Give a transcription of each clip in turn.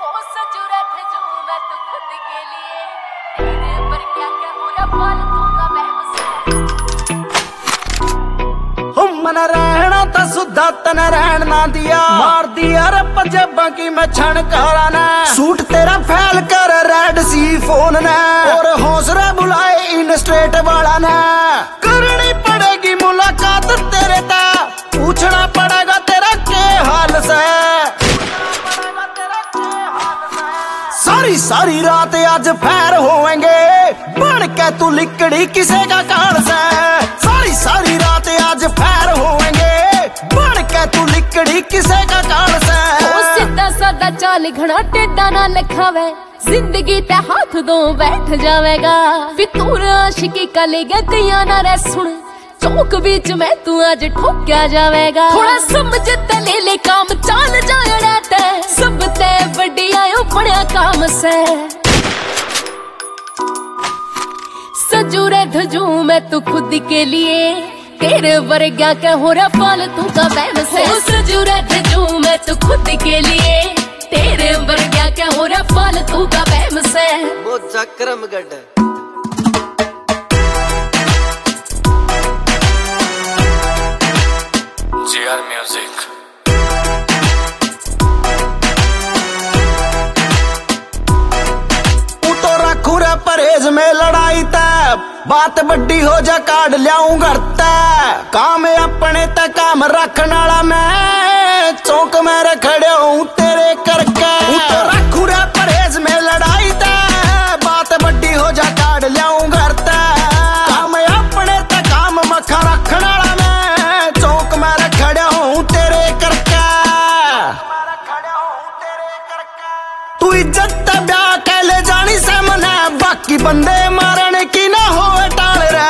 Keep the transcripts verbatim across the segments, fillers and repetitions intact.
मन रहना तो सुधा तन रहन ना दिया मार दिया रे पंजाबा की मैं छण कराना सूट तेरा फैल कर रेड सी फोन ने और हौसला बुलाए इन स्ट्रेट वाला ने करनी पड़ेगी मुलाकात तेरे ता पूछना पड़ेगा तेरा के हाल से सारी सारी रात आज फैर होएंगे बन के तू लिकड़ी किसे का काल से सारी सारी रात आज फैर होएंगे बन के तू लिकड़ी किसे का काल से ओ सीधा सादा चाल घना टेढ़ा ना लिखावे जिंदगी ते हाथ दो बैठ जावेगा फितूर आशिकी का ले गया कया ना रे सुन चौक बीच में तू आज ठोक्या जावेगा थोड़ा समझ ते ले ले काम चाल जाड़ा ते सब ते बड़ी आयो पड़या काम से सजूरे धजू मैं तू खुद के लिए तेरे वर्गा के हो रहा फालतू का बहम से सजूरे धजू मैं तू खुद के लिए तेरे वर्गा के हो रहा फालतू का बहम से वो चक्रम गढ़ जीआर म्यूजिक खुरा परहेज में लड़ाई तै बात बड्डी हो जा काट लियाऊं घर तै काम अपने तै काम रखने वाला मैं चौक में रखड़े हूं तेरे करके खुरा परहेज में लड़ाई तै बात बड्डी हो जा काट लियाऊं घर तै काम अपने तै काम मखा रखने वाला मैं चौक में रखड़े हूं तेरे करके तू इज्जत तै ब्याह के ले जानी से मने बाकी बंदे मारने की ना हो टाल रे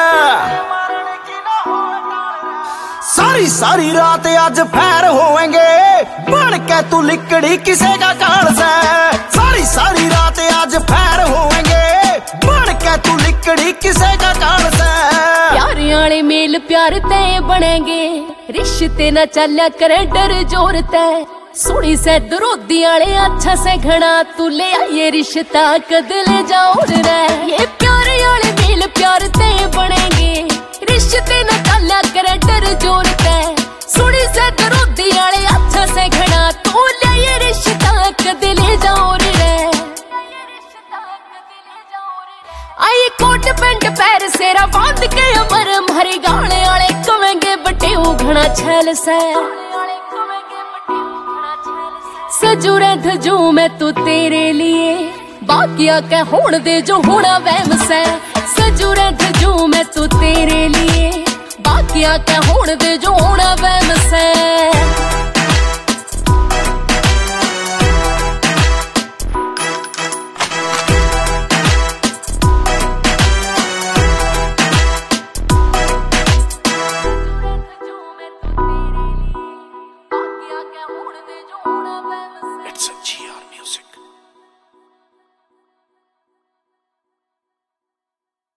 सारी सारी रात आज फैर होएंगे बन के तू लिकड़ी किसे का काल से सारी सारी रात आज फैर होएंगे बन के तू लिकड़ी किसे का काल से प्यार आले मेल प्यार तय बनेंगे रिश्ते न चलिया करे डर जोर तय सुनी से दरोदी आले अच्छा से घना तू ले ये रिश्ता कदले जाओ रे ये प्यार आले मेल प्यार ते बनेंगे रिश्ते न काला करे डर जोर ते सुनी से दरोदी आले अच्छा से घना तू ले ये रिश्ता कदले जाओ रे आई कोट पेंट पैर सेरा बांध के अमर मारे गाने आले कवेंगे बटे उघना छैल से सजूरे धजू मैं तू तेरे लिए बाकिया के होड़ दे जो होना वहम से सजूरे धजू मैं तू तेरे लिए बाकिया के होड़ दे जो होना वहम से